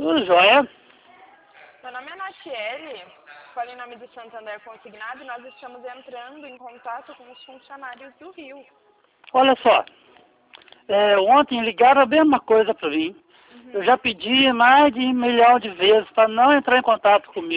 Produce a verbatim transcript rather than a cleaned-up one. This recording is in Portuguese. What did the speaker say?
Tudo jóia? Meu nome é Natiele, falo em nome do Santander Consignado e nós estamos entrando em contato com os funcionários do Rio. Olha só, é, ontem ligaram a mesma coisa para mim. Uhum. Eu já pedi mais de um milhão de vezes para não entrar em contato comigo.